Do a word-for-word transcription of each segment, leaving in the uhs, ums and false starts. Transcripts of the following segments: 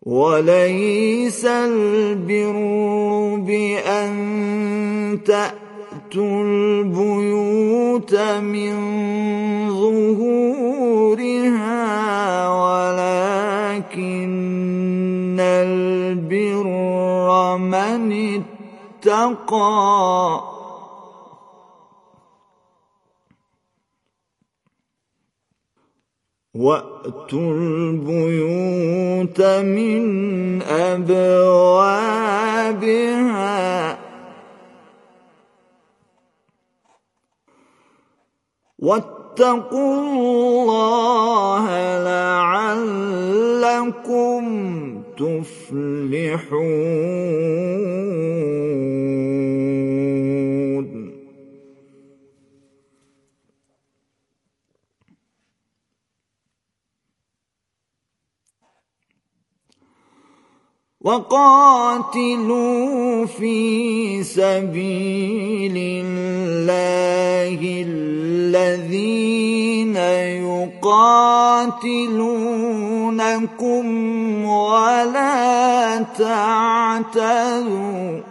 وليس البر بأن تأتوا البيوت من ظهورها ولكن البر من اتقى وأتوا البيوت من أبوابها واتقوا الله لعلكم تفلحون. وقاتلوا في سبيل الله الذين يقاتلونكم ولا تعتدوا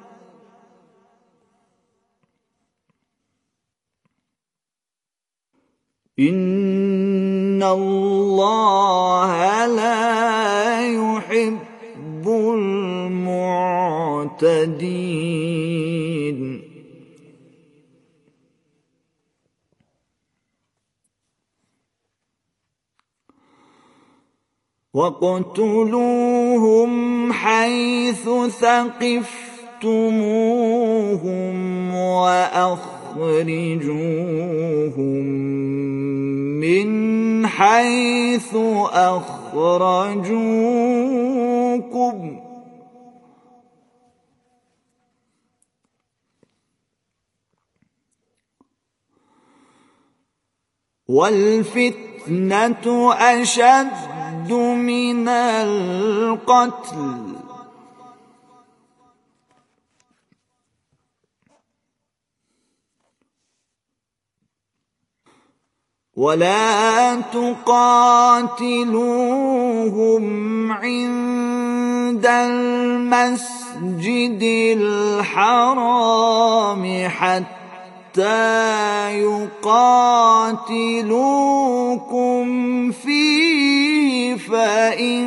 إن الله لا يحب المعتدين. وَاقْتُلُوهُمْ حَيْثُ ثَقِفْتُمُوهُمْ وَأَخْرِجُوهُمْ مِنْ حَيْثُ أَخْرَجُوكُمْ وَالْفِتْنَةُ أَشَدُّ مِنَ الْقَتْلِ وَلَا تُقَاتِلُوهُمْ عِندَ الْمَسْجِدِ الْحَرَامِ حَتَّى يقاتلوكم فيه فإن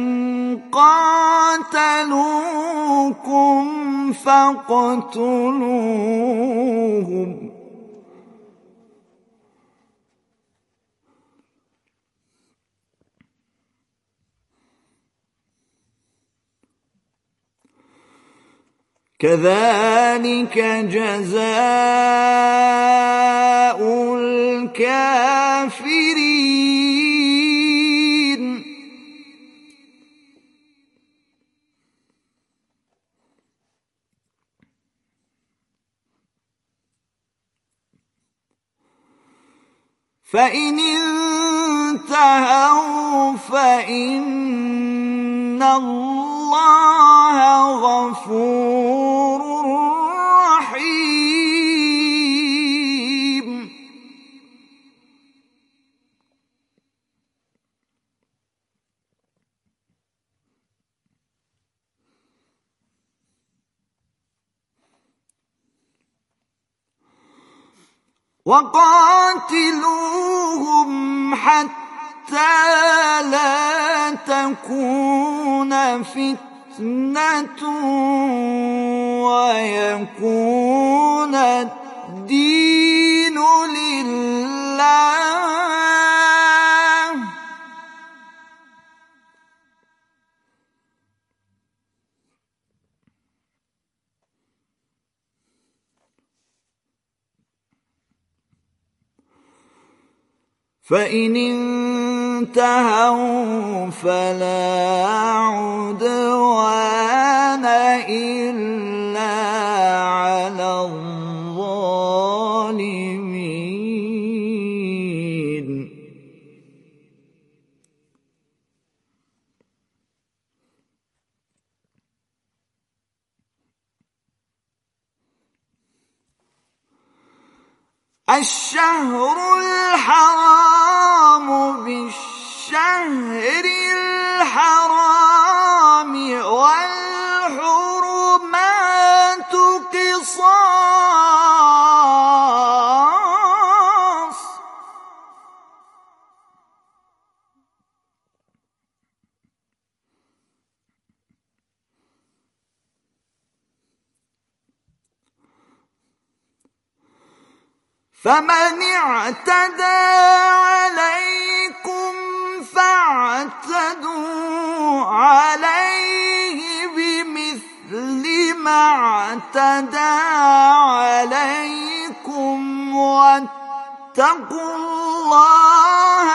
قاتلوكم فاقتلوهم كذلك جزاء الكافرين. فإن انتهوا فإن الله غفور رحيم. وقاتلوهم حتى لا تكون فتنة ويكون الدين لله. فإن انتهوا فلا عدوان إلا على الظالمين. الشهر الحرام بالشهر الحرام فمن اعتدى عليكم فاعتدوا عليه بمثل ما اعتدى عليكم واتقوا الله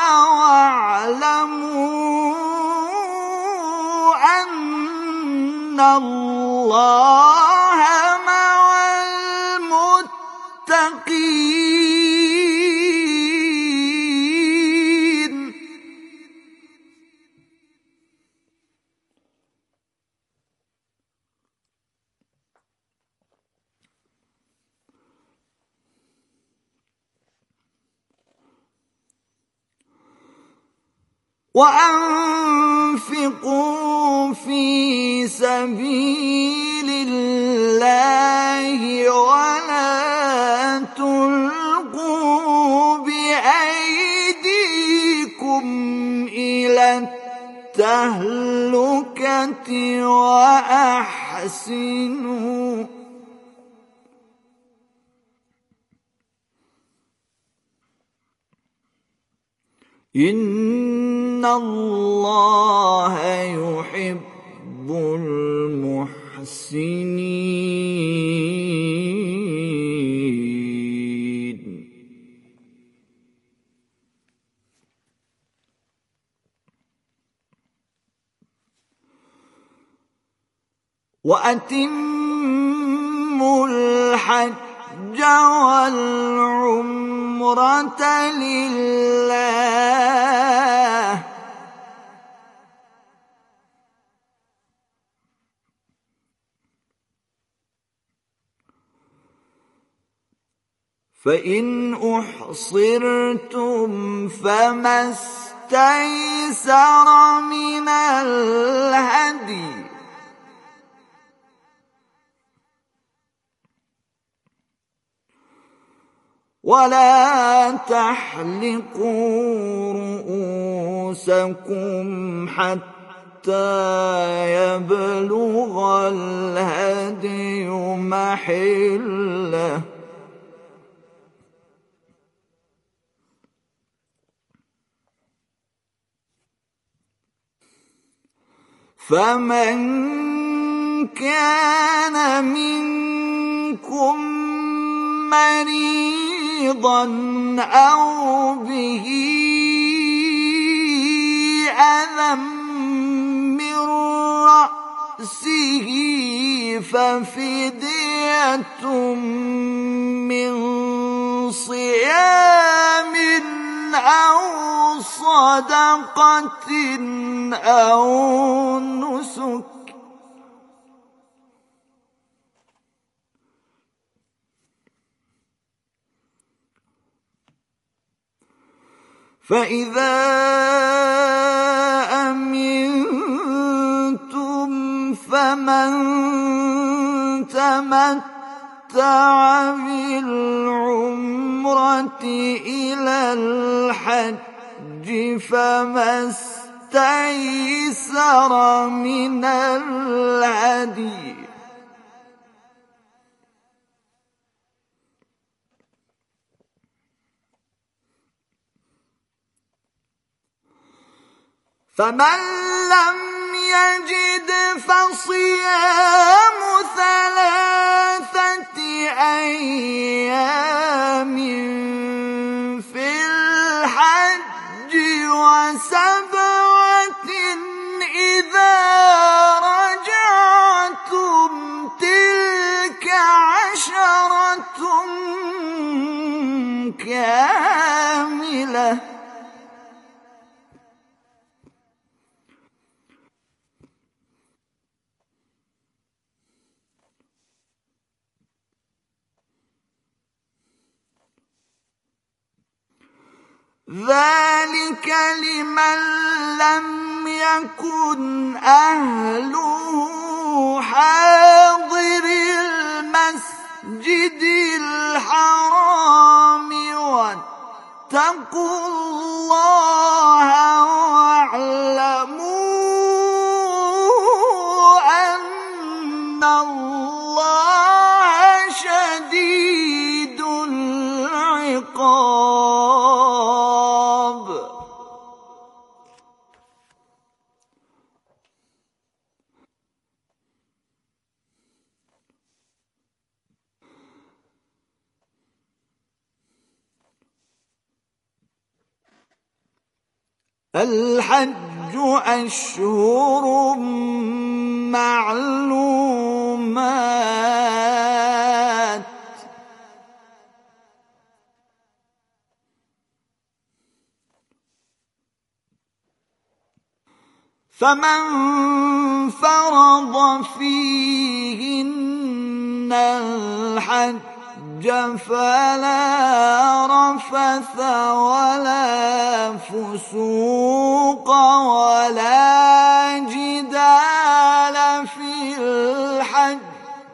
واعلموا أن الله مع المتقين. وأنفقوا في سبيل الله ولا تلقوا بأيديكم إلى التهلكة وأحسنوا إن الله يحب المحسنين. وأتموا الحج والعمرة لله فإن أحصرتم فما استيسر من الهدي ولا تحلقوا رؤوسكم حتى يبلغ الهدي محله فمن كان منكم مريضا أو به أذى من رأسه ففدية من صيام أو صدقة أو نسك فإذا أمنتم فمن تمتع بالعمرة إلى الحج فما استيسر من الهدي فمن لم يجد فصيام ثلاثة أيام في الحج وسبعة إذا رجعتم تلك عشرة كاملة ذلك لمن لم يكن أهله حاضر المسجد الحرام واتقوا الله واعلموا أن الله شديد العقاب. الحج أشهر معلومات فمن فرض فيهن الحج فلا رفث ولا فسوق ولا جدال في الحج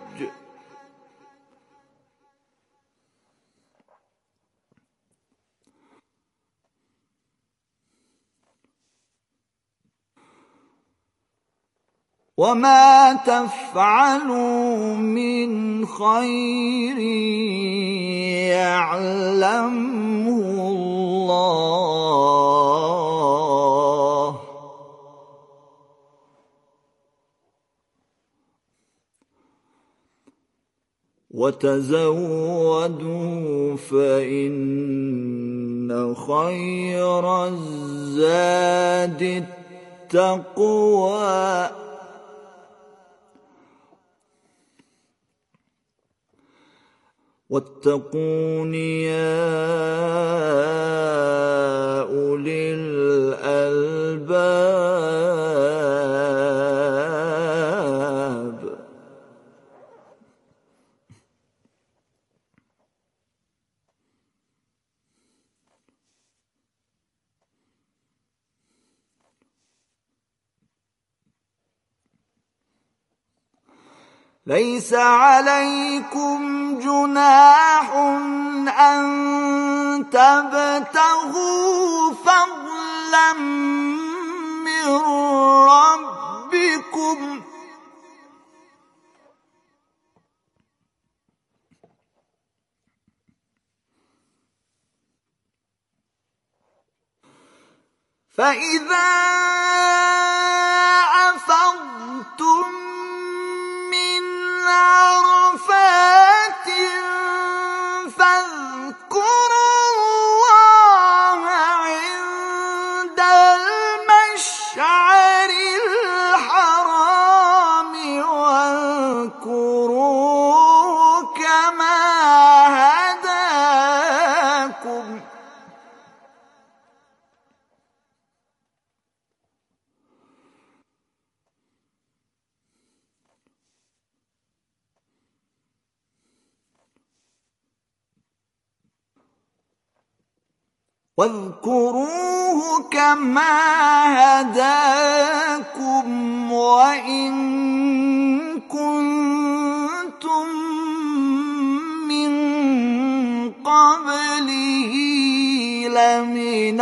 وما تفعلوا من خير يعلمه الله وتزودوا فإن خير الزاد التقوى واتقون يا أولي الألباب ليس عليكم جناح أن تبتغوا فضلا من ربكم فإذا أفضتم من عرفات فاذكروا الله عند المشعر الحرام واذكروه كما هداكم واذكروه كما هداكم وإن كنتم من قبله لمن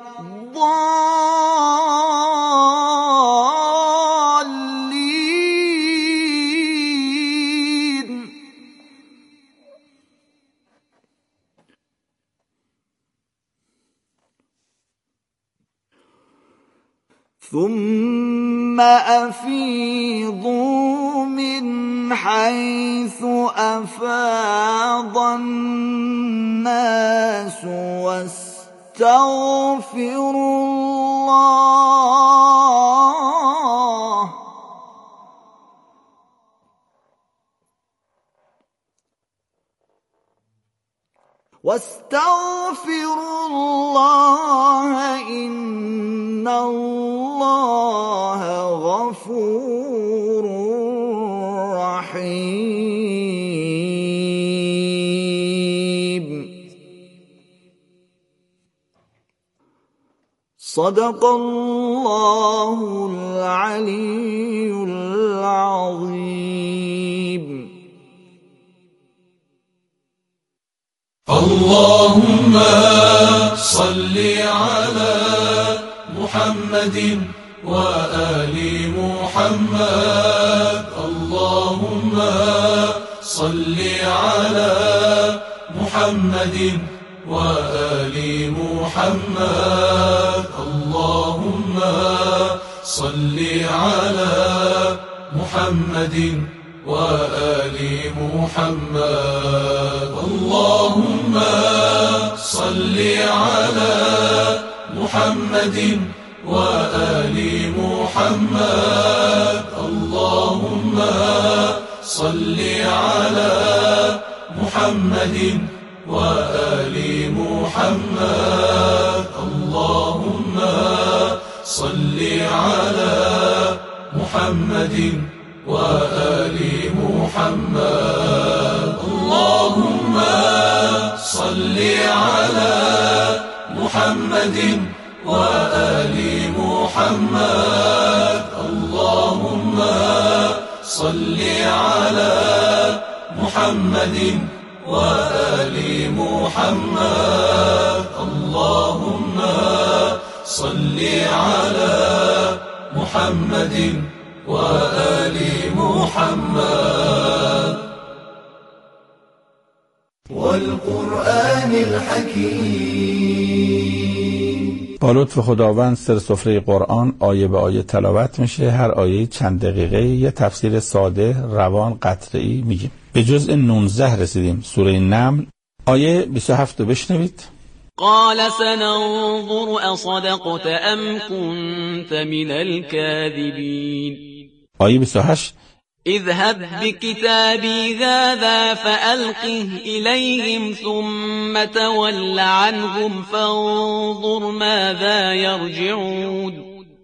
الضالين ثم أفيضوا من حيث أفاض الناس واستغفروا الله واستغفروا الله إن الله غفور رحيم. صدق الله العلي العظيم. اللهم صل على محمد وآل محمد. اللهم صل على محمد وآل محمد. اللهم صل على محمد وآل محمد. اللهم صل على محمد محمد وآل محمد اللهم صل على محمد وآل محمد اللهم صل على محمد وآل محمد اللهم صل على محمد وآل محمد اللهم صل على محمد وآل محمد والقرآن الحكيم. با لطف خداوند سر سفره قرآن آیه به آیه تلاوت میشه. هر آیه چند دقیقه یه تفسیر ساده روان قطعی میگیم. به جزء نوزده رسیدیم. سوره نمل آیه بیست و هفت رو بشنوید. قال سننظر اصدقت ام كنت من الكاذبين. آیه بیست و هشت اذهب بكتابي هذا فألقه إليهم ثم تول عنهم فانظر ماذا يرجعون.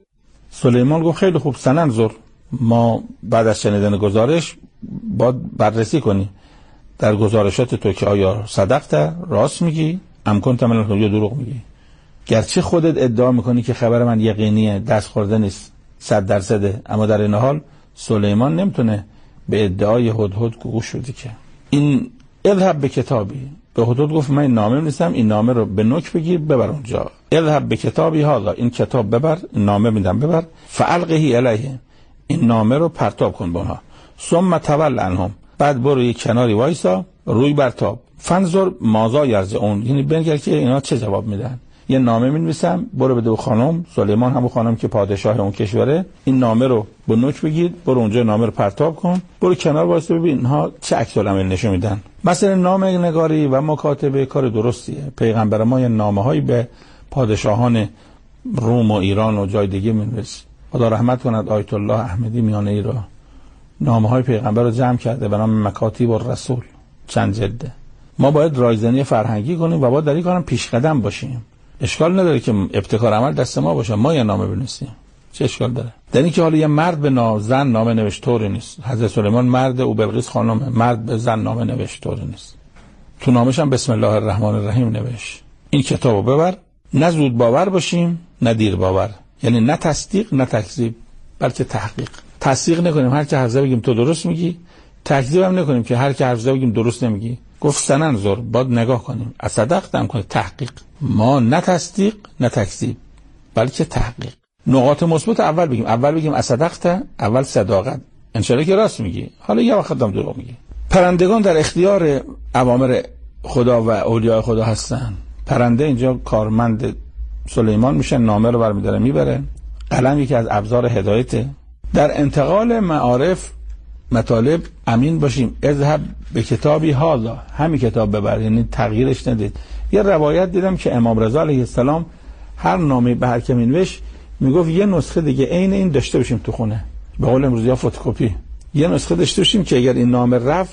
سلیمان گفت خیلی خوب، سننظر، ما بعد از شنیدن گزارش باید بررسی کنی در گزارشات تو که آیا صدقت، راست میگی، ام کنت من الکاذبین، یا دروغ میگی. گرچه خودت ادعا میکنی که خبر من یقینیه، دست خورده نیست، صد درصده، اما در این حال سلیمان نمیتونه به ادعای هدهد گوش بدی. که این اذهب به کتابی، به هدهد گفت من این نامه نیستم، این نامه رو به نوک بگیر ببر اونجا. اذهب به کتابی هذا، این کتاب ببر، این نامه میدم ببر، فالقه الیه، این نامه رو پرتاب کن به اونها. ثم تول عنهم، بعد برو یک کناری وایسا، روی برتاب، فنظر ماذا یرجعون، یعنی بنگر که اینا چه جواب میدن. یه نامه می‌نویسم، برو بده به خانم سلیمان، همون خانم که پادشاه اون کشوره، این نامه رو با نوک بگید، برو اونجا نامه رو پرتاب کن، برو کنار واسه ببین اینها چه عکس العمل نشون میدن. مثلا نامه نگاری و مکاتبه کار درستیه. پیغمبر ما یه نامه‌هایی به پادشاهان روم و ایران و جای دیگه می‌نویسه. خدا رحمت کند آیت الله احمدی میانه‌ای را نامه‌های پیغمبر رو جمع کرده به نام مکاتیب الرسول، چند جلده. ما باید رایزنی فرهنگی کنیم و باید در این کارم پیش قدم باشیم. اشکال نداره که ابتکار عمل دست ما باشه، ما یه نامه بنویسیم، چه اشکال داره؟ در این که حالا یه مرد به زن نامه نوشت طوری نیست. حضرت سلیمان مرد، او بلقیس خانم، مرد به زن نامه نوشت طوری نیست. تو نامش هم بسم الله الرحمن الرحیم نوشت. این کتابو ببر، نه زود باور باشیم نه دیر باور، یعنی نه تصدیق نه تکذیب، بلکه تحقیق. تصدیق نکنیم هر که حرف زده بگیم تو درست میگی، تکذیب هم نکنیم که هر که حرف زده بگیم درست نمیگی. گفت سننظر، باید نگاه کنیم، اصدقت هم کنیم، تحقیق. ما نه تصدیق نه تکذیب بلکه تحقیق. نقاط مثبت اول بگیم، اول بگیم اصدقت، اول صداقت، انشالله که راست میگی، حالا یه وقت هم دروغ میگی. پرندگان در اختیار اوامر خدا و اولیاء خدا هستن. پرنده اینجا کارمند سلیمان میشه، نامه رو برمی‌داره میبره. قلم یکی از ابزار هدایته. در انتقال معارف مطالب امین باشیم. اذهب به کتابی هذا، همین کتاب ببر، یعنی تغییرش ندید. یه روایت دیدم که امام رضا علیه السلام هر نامه به هر کی مینوشت میگفت یه نسخه دیگه عین این داشته باشیم تو خونه، به قول امروزی ها فتوکپی، یه نسخه داشته باشیم که اگر این نامه رفت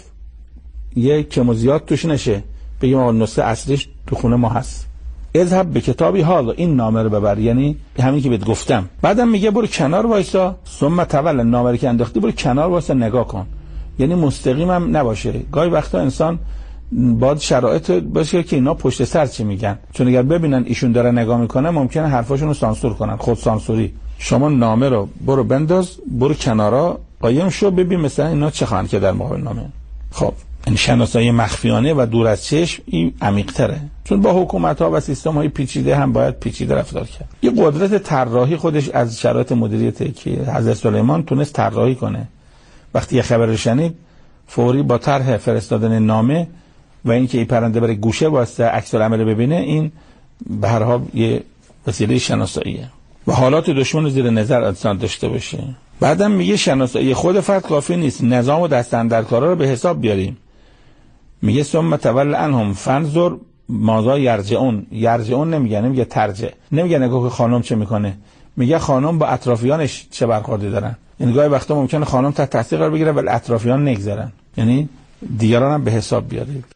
یه کم و زیاد توش نشه، بگیم آقا نسخه اصلیش تو خونه ما هست. اذهب به کتابی هذا، این نامه رو ببر، یعنی همین که بهت گفتم. بعدم میگه برو کنار وایسا، ثم تول، نامه رو که انداختی برو کنار وایسا نگاه کن، یعنی مستقیم هم نباشه. گاهی وقتا انسان باید شرایط باشه که اینا پشت سر چی میگن، چون اگر ببینن ایشون داره نگاه میکنه ممکنه حرفاشون رو سانسور کنن، خود سانسوری. شما نامه رو برو بنداز، برو کنارا قایم شو، ببین مثلا اینا چه خواهند که در مقابل نامه. خب این شناسایی مخفیانه و دور از چشم این عمیق‌تره، چون با حکومت‌ها و سیستم‌های پیچیده هم باید پیچیده رفتار کرد. یه قدرت طراحی خودش از شرایط مدیریت که حضرت سلیمان تونست طراحی کنه. وقتی یه خبر رو شنید فوری با طرح فرستادن نامه و اینکه این پرنده بره گوشه واسه عکس العمل ببینه، این به هر حال یه وسیله شناساییه و حالات دشمن زیر نظر انسان داشته باشه. بعدم میگه شناسایی خود فرد کافی نیست، نظام و دست اندرکارا رو به حساب بیاریم. میگه ثم تول عنهم فانظر ماذا یرجعون. یرجعون نمیگه، نمیگه ترجع، نمیگه نگاه که خانم چه میکنه، میگه خانم با اطرافیانش چه برخوردی دارن. یعنی گاهی وقتا ممکنه خانم تحت تاثیر قرار بگیره ولی اطرافیان نگذارن، یعنی دیگران هم به حساب بیارید.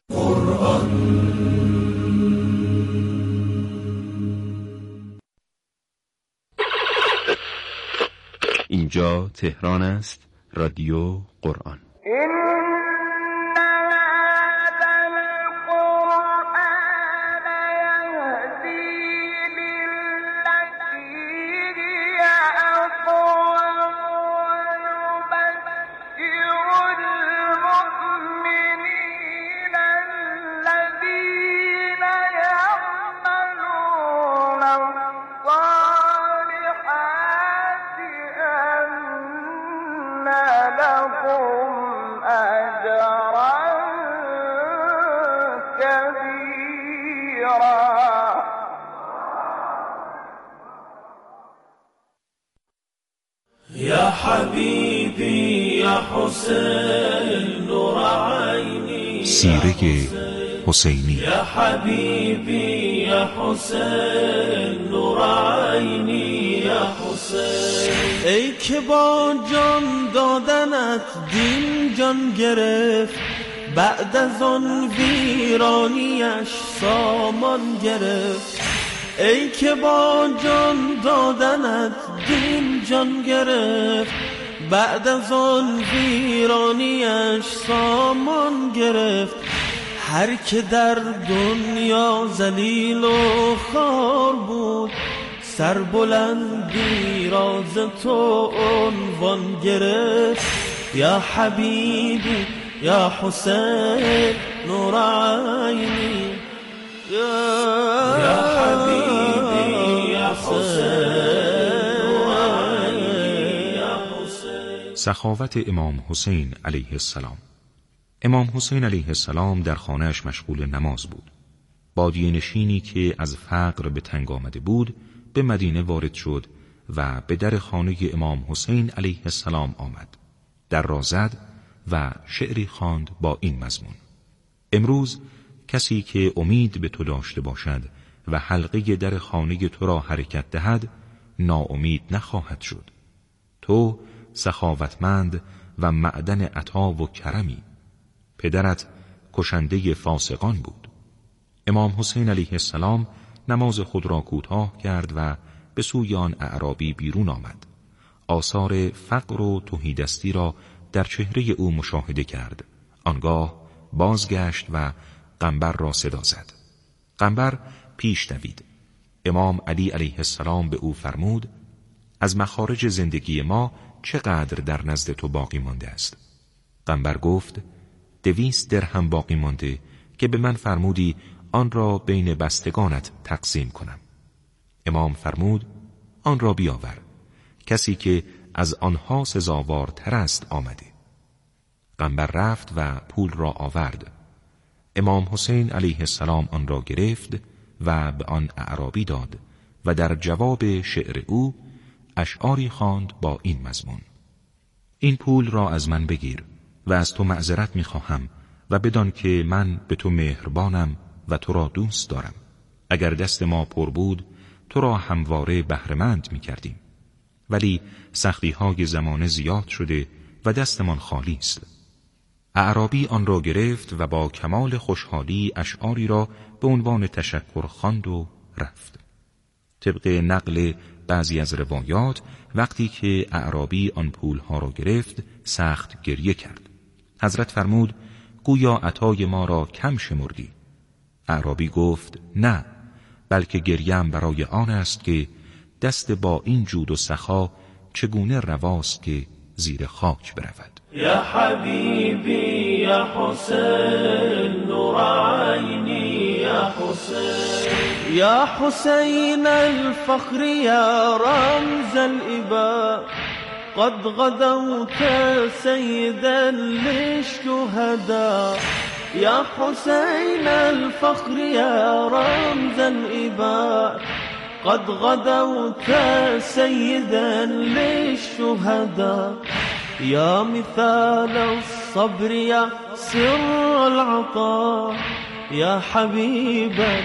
اینجا تهران است، رادیو قرآن. يا حبيبي يا حسين نور عيني سیره حسینی. يا حبيبي يا حسين نور عيني يا حسين. ای که با جان دادنت دین جان گرفت، بعد از آن ویرانیش سامان گرفت. ای که با جان دادنت دین جان گرفت، بعد از آن ویرانیش سامان گرفت. هر که در دنیا ذلیل و خوار بود، سربلندی راز تو عنوان گرفت. یا حبیبی یا حسین نور عینی، یا حبیبی یا حسین. سخاوت امام حسین علیه السلام. امام حسین علیه السلام در خانه‌اش مشغول نماز بود. بادیه نشینی که از فقر به تنگ آمده بود به مدینه وارد شد و به در خانه امام حسین علیه السلام آمد. در را زد و شعری خواند با این مضمون: امروز کسی که امید به تو داشته باشد و حلقه در خانه تو را حرکت دهد، ناامید نخواهد شد. تو سخاوتمند و معدن عطا و کرمی. پدرت کشنده فاسقان بود. امام حسین علیه السلام نماز خود را کوتاه کرد و به سوی آن اعرابی بیرون آمد. آثار فقر و تهیدستی را در چهره او مشاهده کرد. آنگاه بازگشت و قنبر را صدا زد. قنبر پیش دوید. امام علی علیه السلام به او فرمود: از مخارج زندگی ما چقدر در نزد تو باقی مانده است؟ قنبر گفت: دویست درهم باقی مانده که به من فرمودی آن را بین بستگانت تقسیم کنم. امام فرمود: آن را بیاور، کسی که از آنها سزاوارتر است آمده. قنبر رفت و پول را آورد. امام حسین علیه السلام آن را گرفت و به آن اعرابی داد و در جواب شعر او اشعاری خواند با این مضمون: این پول را از من بگیر و از تو معذرت می‌خواهم و بدان که من به تو مهربانم و تو را دوست دارم. اگر دست ما پر بود تو را همواره بهره‌مند می‌کردیم، ولی سختی‌های زمانه زیاد شده و دستمان خالی است. اعرابی آن را گرفت و با کمال خوشحالی اشعاری را به عنوان تشکر خواند و رفت. طبق نقل بعضی از روایات وقتی که اعرابی آن پولها را گرفت سخت گریه کرد. حضرت فرمود: گویا عطای ما را کم شمردی. اعرابی گفت: نه، بلکه گریم برای آن است که دست با این جود و سخا چگونه رواست که زیر خاک برود. یا حبیبی یا حسین نور عینی یا حسین. یا حسین الفخر یا رمز الإباء، قد غدوت سيدا للشهداء. يا حسين الفخر يا رمز الإباء، قد غدوت سيدا للشهداء. يا مثال الصبر يا سر العطاء، يا حبيبا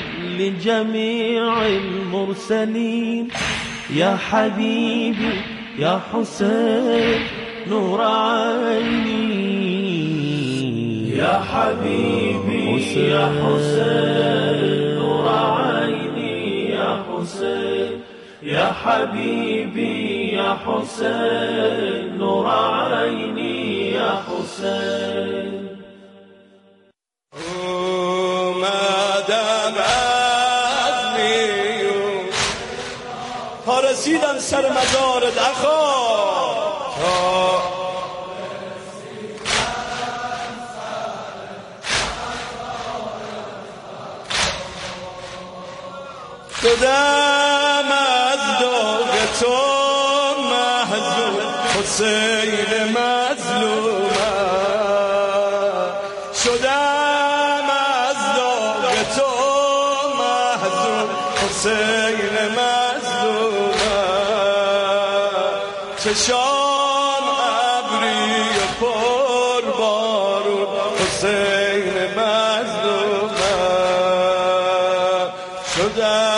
لجميع المرسلين. يا حبيبي يا حسين نور عيني. يا حبيبي يا حسين نور عيني يا حسين يا حبيبي يا حسين نور عيني يا حسين اومدم از میون تا رسیدم سر مزارت اخا شدم از داغ تو محزون حسین مظلومم شدم از داغ تو محزون حسین مظلومم چشام ابری پر بارون حسین مظلومم شدم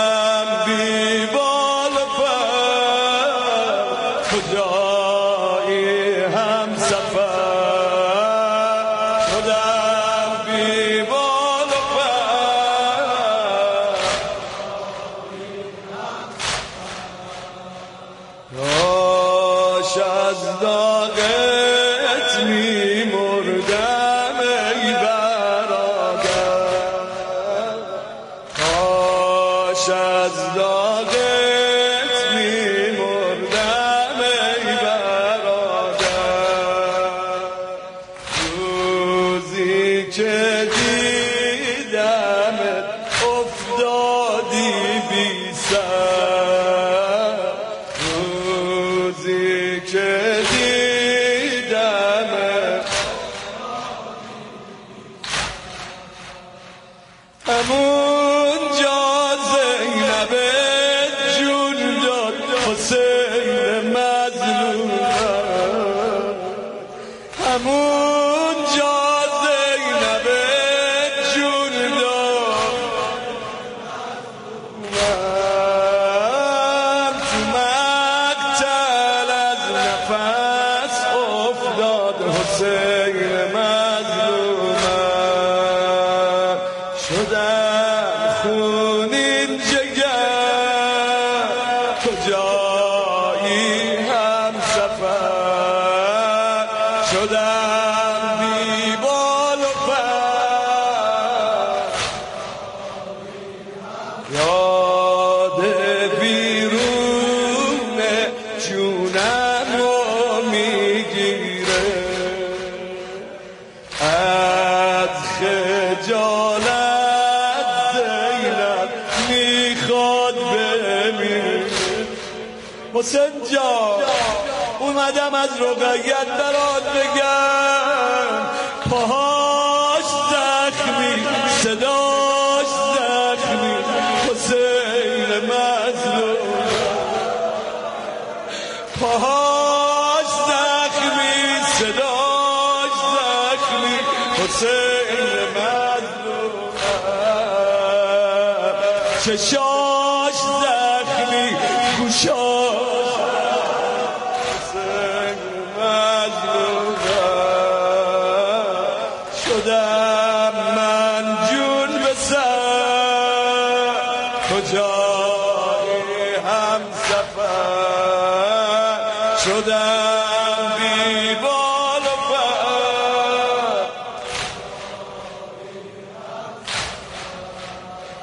حسین جان اومدم از رقیت برات بگم پاهاش زخمی صداش زخمی حسین مظلوم پاهاش زخمی صداش زخمی حسین مظلوم چشاش زخمی گوشاش کجای هم سفر شدم